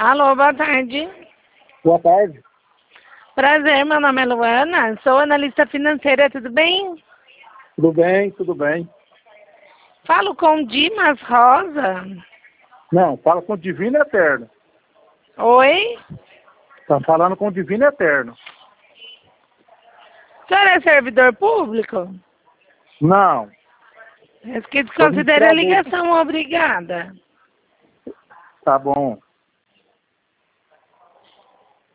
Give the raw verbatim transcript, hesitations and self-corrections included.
Alô, boa tarde. Boa tarde. Prazer, meu nome é Luana, sou analista financeira, tudo bem? Tudo bem, tudo bem. Falo com Dimas Rosa. Não, fala com o Divino Eterno. Oi? Tá falando com o Divino Eterno. O senhor é servidor público? Não. É que desconsidere a ligação, obrigada. Tá bom.